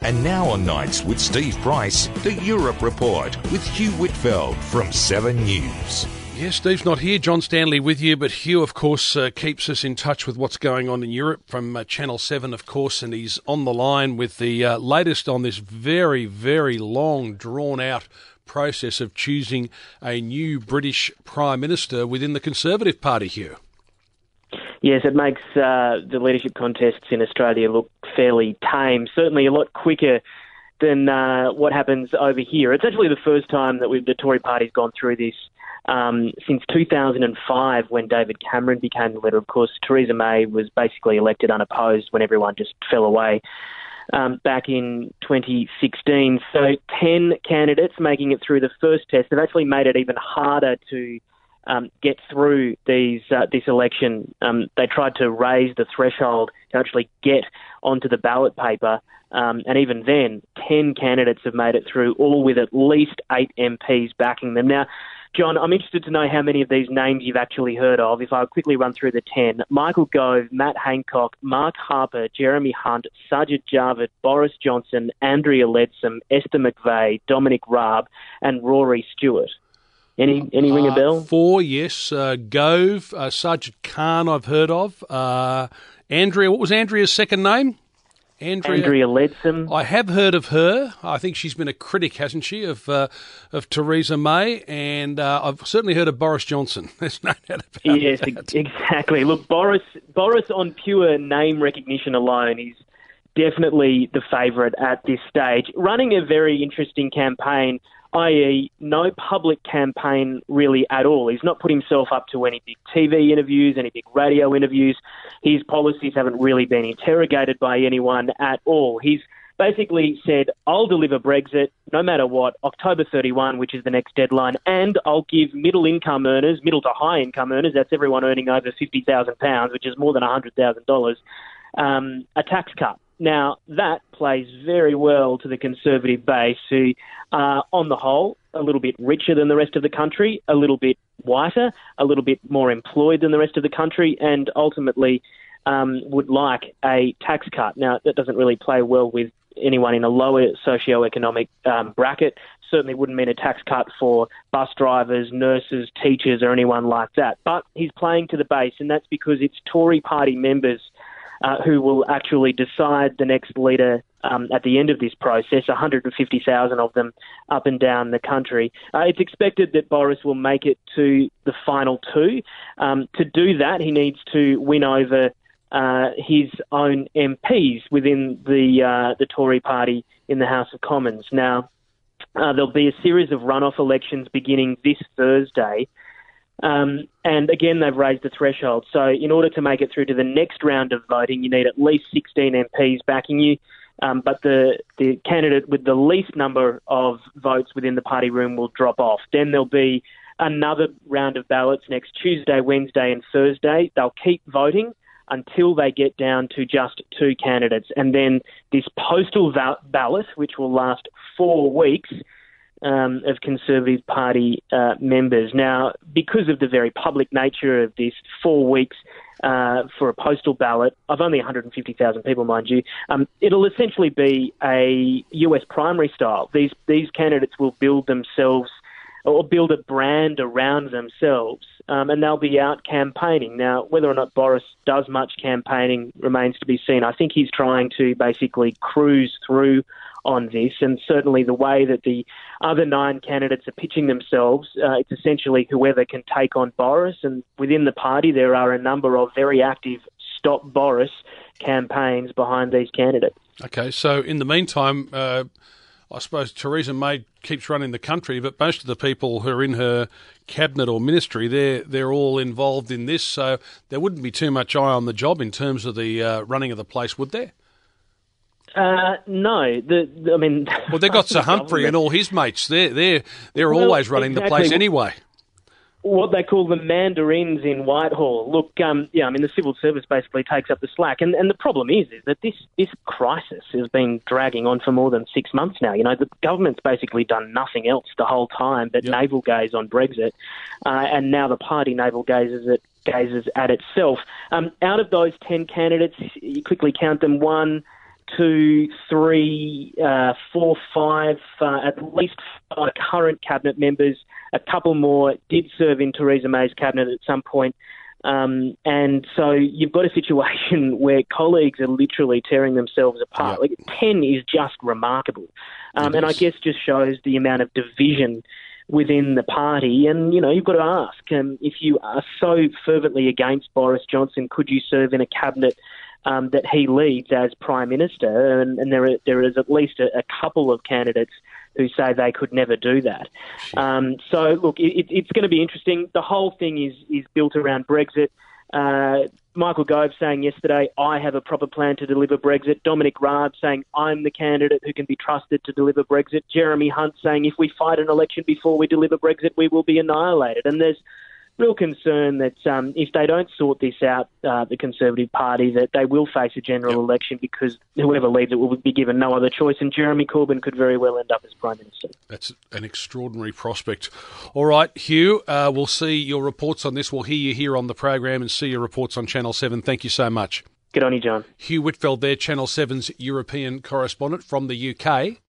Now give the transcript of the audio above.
And now on Nights with Steve Price, the Europe Report with Hugh Whitfeld from 7 News. Yes, Steve's not here. John Stanley with you, but Hugh, of course, keeps us in touch with what's going on in Europe from Channel 7, of course, and he's on the line with the latest on this very, very long, drawn-out process of choosing a new British Prime Minister within the Conservative Party, Hugh. Yes, it makes the leadership contests in Australia look fairly tame, certainly a lot quicker than what happens over here. It's actually the first time that the Tory party's gone through this since 2005 when David Cameron became the leader. Of course, Theresa May was basically elected unopposed when everyone just fell away back in 2016. So 10 candidates making it through the first test. They've actually made it even harder to get through this election. They tried to raise the threshold to actually get onto the ballot paper, and even then, 10 candidates have made it through, all with at least 8 MPs backing them. Now, John, I'm interested to know how many of these names you've actually heard of. If I quickly run through the 10, Michael Gove, Matt Hancock, Mark Harper, Jeremy Hunt, Sajid Javid, Boris Johnson, Andrea Leadsom, Esther McVeigh, Dominic Raab, and Rory Stewart. Any ring a bell? 4, yes. Gove, Sajid Khan I've heard of. Andrea, what was Andrea's second name? Andrea Leadsom. I have heard of her. I think she's been a critic, hasn't she, of Theresa May, and I've certainly heard of Boris Johnson. There's no doubt about that. Yes, exactly. Look, Boris on pure name recognition alone is definitely the favourite at this stage. Running a very interesting campaign, i.e. no public campaign really at all. He's not put himself up to any big TV interviews, any big radio interviews. His policies haven't really been interrogated by anyone at all. He's basically said, I'll deliver Brexit no matter what, October 31, which is the next deadline, and I'll give middle to high income earners, that's everyone earning over £50,000, which is more than $100,000, a tax cut. Now, that plays very well to the Conservative base, who are, on the whole, a little bit richer than the rest of the country, a little bit whiter, a little bit more employed than the rest of the country, and ultimately would like a tax cut. Now, that doesn't really play well with anyone in a lower socioeconomic bracket. Certainly wouldn't mean a tax cut for bus drivers, nurses, teachers, or anyone like that. But he's playing to the base, and that's because it's Tory party members who will actually decide the next leader at the end of this process, 150,000 of them up and down the country. It's expected that Boris will make it to the final two. To do that, he needs to win over his own MPs within the Tory party in the House of Commons. Now, there'll be a series of runoff elections beginning this Thursday. And again, they've raised the threshold. So in order to make it through to the next round of voting, you need at least 16 MPs backing you. But the candidate with the least number of votes within the party room will drop off. Then there'll be another round of ballots next Tuesday, Wednesday and Thursday. They'll keep voting until they get down to just 2 candidates. And then this postal ballot, which will last 4 weeks, of Conservative Party members. Now, because of the very public nature of this, 4 weeks for a postal ballot of only 150,000 people, mind you, it'll essentially be a US primary style. These candidates will build themselves or build a brand around themselves, and they'll be out campaigning. Now, whether or not Boris does much campaigning remains to be seen. I think he's trying to basically cruise through on this, and certainly the way that the other 9 candidates are pitching themselves, it's essentially whoever can take on Boris, and within the party there are a number of very active Stop Boris campaigns behind these candidates. Okay, so in the meantime, I suppose Theresa May keeps running the country, but most of the people who are in her cabinet or ministry, they're all involved in this, so there wouldn't be too much eye on the job in terms of the running of the place, would there? No, I mean... Well, they've got Sir Humphrey and all his mates. They're always running the place anyway. What they call the mandarins in Whitehall. Look, the civil service basically takes up the slack. And the problem is that this crisis has been dragging on for more than 6 months now. You know, the government's basically done nothing else the whole time but navel gaze on Brexit. And now the party navel gazes at itself. Out of those 10 candidates, you quickly count them, 1, 2, 3, 4, 5, at least 5 current cabinet members. A couple more did serve in Theresa May's cabinet at some point. And so you've got a situation where colleagues are literally tearing themselves apart. Like 10 is just remarkable. And I guess just shows the amount of division within the party. And, you've got to ask, if you are so fervently against Boris Johnson, could you serve in a cabinet that he leads as Prime Minister? And there is at least a couple of candidates who say they could never do that. So, look, it's going to be interesting. The whole thing is built around Brexit. Michael Gove saying yesterday, I have a proper plan to deliver Brexit. Dominic Raab saying, I'm the candidate who can be trusted to deliver Brexit. Jeremy Hunt saying, if we fight an election before we deliver Brexit, we will be annihilated. And there's real concern that if they don't sort this out, the Conservative Party, that they will face a general election because whoever leads it will be given no other choice, and Jeremy Corbyn could very well end up as Prime Minister. That's an extraordinary prospect. All right, Hugh, we'll see your reports on this. We'll hear you here on the program and see your reports on Channel 7. Thank you so much. Good on you, John. Hugh Whitfeld there, Channel 7's European correspondent from the UK.